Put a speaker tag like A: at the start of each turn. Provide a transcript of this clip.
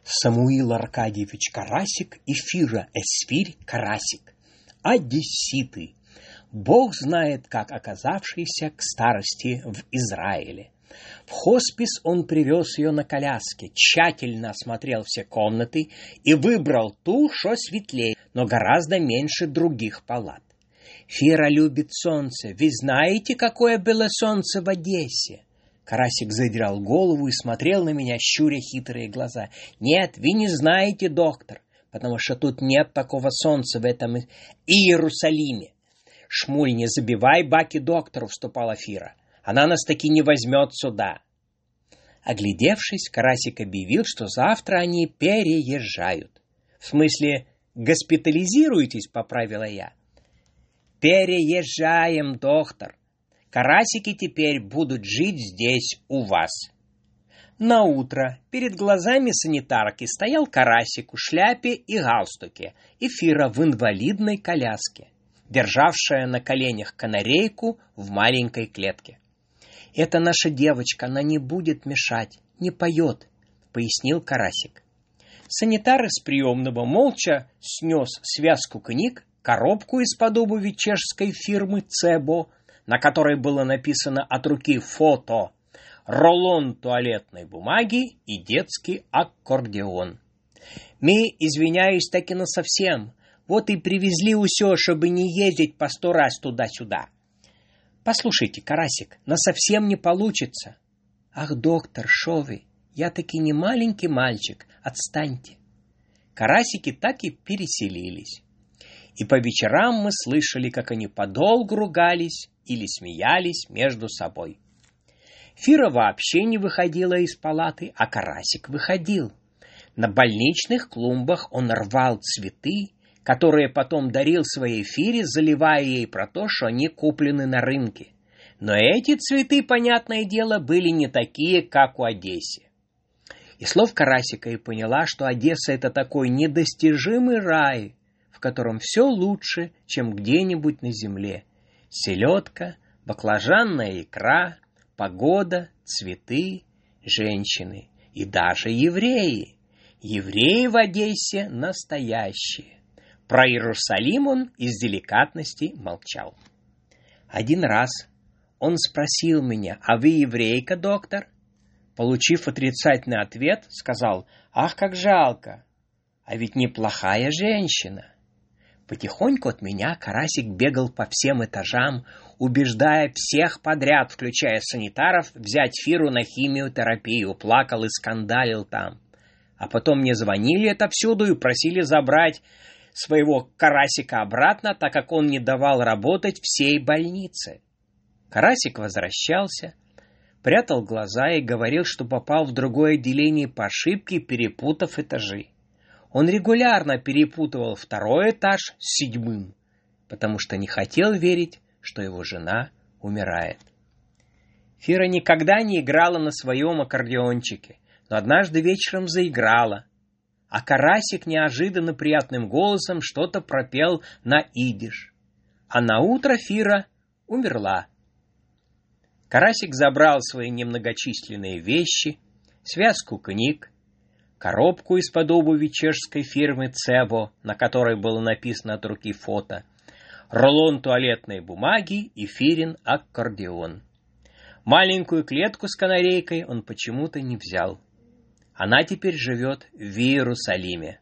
A: Самуил Аркадьевич Карасик и Фира Эсфирь Карасик. Одесситы. Бог знает, как оказавшийся к старости в Израиле. В хоспис он привез ее на коляске, тщательно осмотрел все комнаты и выбрал ту, что светлее, но гораздо меньше других палат. Фира любит солнце. Вы знаете, какое было солнце в Одессе? Карасик задрал голову и смотрел на меня, щуря хитрые глаза. «Нет, вы не знаете, доктор, потому что тут нет такого солнца в этом Иерусалиме». «Шмуль, не забивай баки доктору», — вступала Фира. «Она нас таки не возьмет сюда». Оглядевшись, Карасик объявил, что завтра они переезжают. «В смысле, госпитализируетесь?» — поправила я. «Переезжаем, доктор. Карасики теперь будут жить здесь у вас». Наутро перед глазами санитарки стоял Карасик в шляпе и галстуке, и Фира в инвалидной коляске, державшая на коленях канарейку в маленькой клетке. «Это наша девочка, она не будет мешать, не поет», — пояснил Карасик. Санитар из приемного молча снес связку книг, коробку из-под обуви чешской фирмы «Цебо», на которой было написано от руки фото, рулон туалетной бумаги и детский аккордеон. «Мы, извиняюсь, таки насовсем. Вот и привезли усё, чтобы не ездить по 100 раз туда-сюда». «Послушайте, Карасик, насовсем не получится». «Ах, доктор, шо вы? Я таки не маленький мальчик, отстаньте». Карасики так и переселились. И по вечерам мы слышали, как они подолгу ругались или смеялись между собой. Фира вообще не выходила из палаты, а Карасик выходил. На больничных клумбах он рвал цветы, которые потом дарил своей Фире, заливая ей про то, что они куплены на рынке. Но эти цветы, понятное дело, были не такие, как у Одессы. Из слов Карасика я поняла, что Одесса — это такой недостижимый рай, в котором все лучше, чем где-нибудь на земле. Селедка, баклажанная икра, погода, цветы, женщины и даже евреи. Евреи в Одессе настоящие. Про Иерусалим он из деликатности молчал. Один раз он спросил меня: «А вы еврейка, доктор?» Получив отрицательный ответ, сказал: «Ах, как жалко! А ведь неплохая женщина». Потихоньку от меня Карасик бегал по всем этажам, убеждая всех подряд, включая санитаров, взять Фиру на химиотерапию, плакал и скандалил там. А потом мне звонили отовсюду и просили забрать своего Карасика обратно, так как он не давал работать всей больнице. Карасик возвращался, прятал глаза и говорил, что попал в другое отделение по ошибке, перепутав этажи. Он регулярно перепутывал 2-й этаж с 7-м, потому что не хотел верить, что его жена умирает. Фира никогда не играла на своем аккордеончике, но однажды вечером заиграла, а Карасик неожиданно приятным голосом что-то пропел на идиш. А наутро Фира умерла. Карасик забрал свои немногочисленные вещи, связку книг, коробку из-под обуви чешской фирмы «Цебо», на которой было написано от руки фото, рулон туалетной бумаги и Фирин аккордеон. Маленькую клетку с канарейкой он почему-то не взял. Она теперь живет в Иерусалиме.